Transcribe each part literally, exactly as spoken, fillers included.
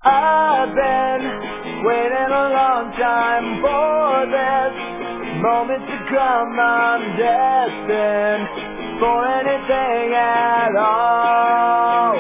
I've been waiting a long time for this moment to come. I'm destined for anything at all.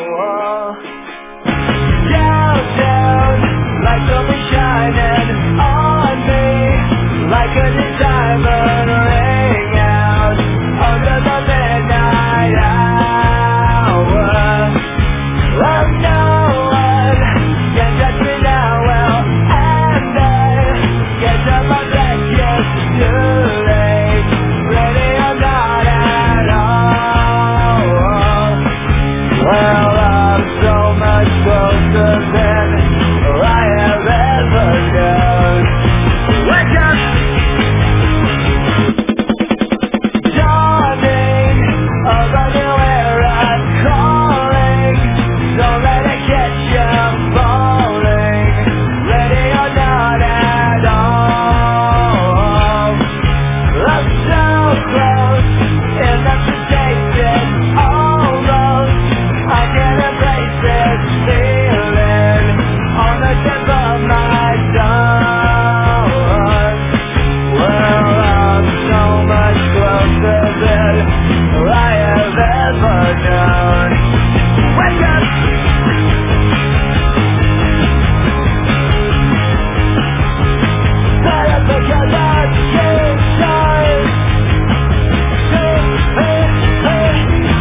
Down, down, like something shining on me, like a new diamond ring out under the midnight hour. Well, no one can touch me now, well, and I guess I'm a wreck, yes, too late, ready or not at all. Well, I'm so much closer than I have ever known. Wake up! Dawning of a new era calling. Don't let it catch you falling, ready or not at all. I'm so close, and that's to taste it almost. I can embrace this feeling on the tip of my tongue. Well, I'm so much closer than I have ever known. Wake up! I think I like you, time. Hey, hey, hey.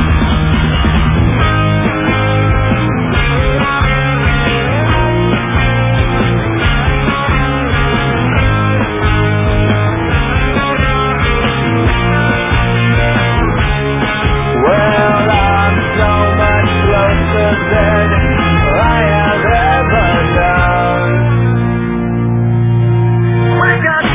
Well, I'm so much closer than I have ever known. Wake up!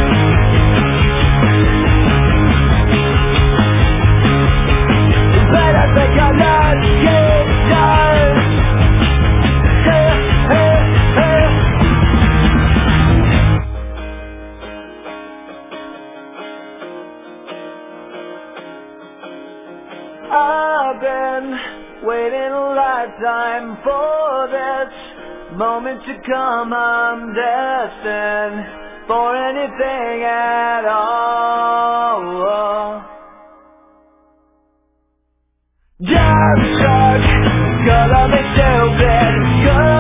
But I think I lost you, darling. Hey, hey, hey. I've been waiting a lifetime for this moment to come. I'm destined for anything at all. Just stuck, gonna be stupid, good.